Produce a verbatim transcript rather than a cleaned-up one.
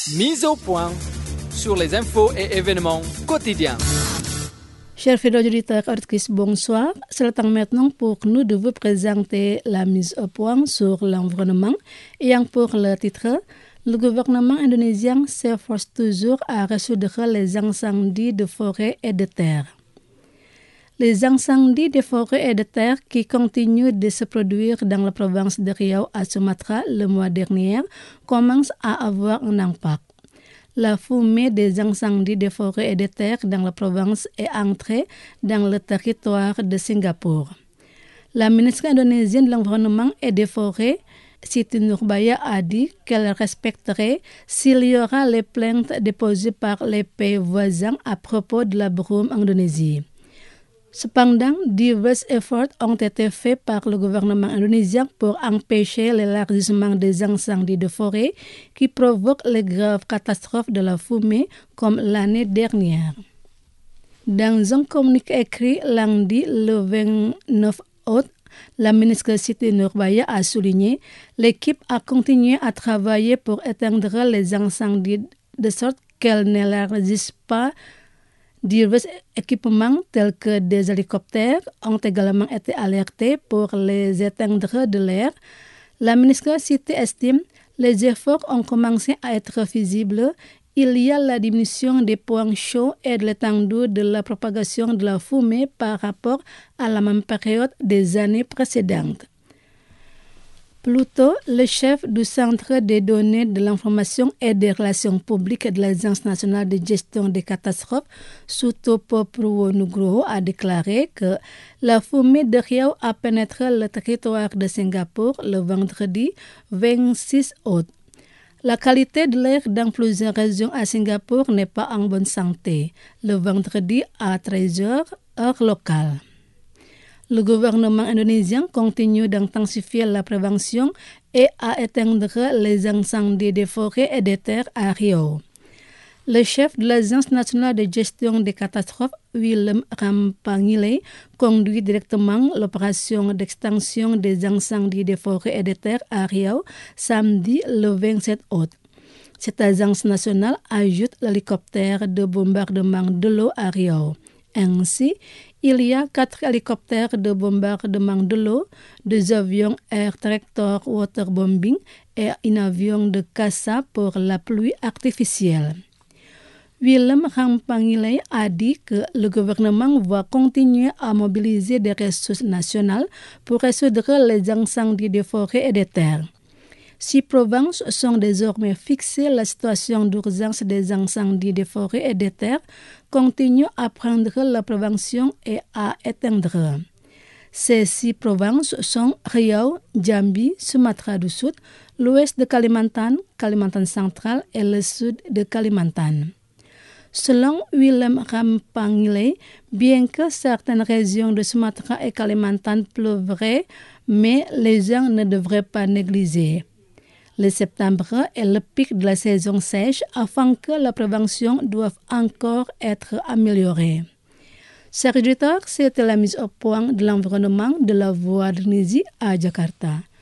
Mise au point sur les infos et événements quotidiens. Chers fidèles auditeurs, auditrices, bonsoir. C'est le temps maintenant pour nous de vous présenter la mise au point sur l'environnement. Ayant pour le titre, le gouvernement indonésien s'efforce toujours à résoudre les incendies de forêt et de terre. Les incendies de forêt et de terre qui continuent de se produire dans la province de Riau à Sumatra le mois dernier commencent à avoir un impact. La fumée des incendies de forêt et de terre dans la province est entrée dans le territoire de Singapour. La ministre indonésienne de l'Environnement et des Forêts, Siti Nurbaya, a dit qu'elle respecterait s'il y aura les plaintes déposées par les pays voisins à propos de la brume en Indonésie. Cependant, divers efforts ont été faits par le gouvernement indonésien pour empêcher l'élargissement des incendies de forêt qui provoquent les graves catastrophes de la fumée comme l'année dernière. Dans un communiqué écrit lundi le vingt-neuf août, la ministre Siti Nurbaya a souligné l'équipe a continué à travailler pour éteindre les incendies de sorte qu'elles n'élargissent pas. Divers équipements tels que des hélicoptères ont également été alertés pour les éteindre de l'air. La ministre Siti estime les efforts ont commencé à être visibles. Il y a la diminution des points chauds et de l'étendue de la propagation de la fumée par rapport à la même période des années précédentes. Plus tôt, le chef du Centre des données de l'information et des relations publiques de l'Agence nationale de gestion des catastrophes, Sutopo Purwonugroho, a déclaré que la fumée de Riau a pénétré le territoire de Singapour le vendredi vingt-six août. La qualité de l'air dans plusieurs régions à Singapour n'est pas en bonne santé. Le vendredi à treize heures, heure locale. Le gouvernement indonésien continue d'intensifier la prévention et à éteindre les incendies des forêts et des terres à Riau. Le chef de l'Agence nationale de gestion des catastrophes, Willem Rampangile, conduit directement l'opération d'extinction des incendies des forêts et des terres à Riau samedi le vingt-sept août. Cette agence nationale ajoute l'hélicoptère de bombardement de l'eau à Riau. Ainsi, il y a quatre hélicoptères de bombardement de l'eau, deux avions Air Tractor Waterbombing et un avion de caça pour la pluie artificielle. Willem Rampangile a dit que le gouvernement va continuer à mobiliser des ressources nationales pour résoudre les incendies de forêts et de terres. Six provinces sont désormais fixées. La situation d'urgence des incendies de forêts et de terres continue à prendre la prévention et à éteindre. Ces six provinces sont Riau, Jambi, Sumatra du Sud, l'ouest de Kalimantan, Kalimantan central et le sud de Kalimantan. Selon Willem Rampangile, bien que certaines régions de Sumatra et Kalimantan pleuvraient, mais les gens ne devraient pas négliger. Le septembre est le pic de la saison sèche afin que la prévention doive encore être améliorée. Chers auditeurs, c'était la mise au point de l'environnement de la Voix d'Indonésie à Jakarta.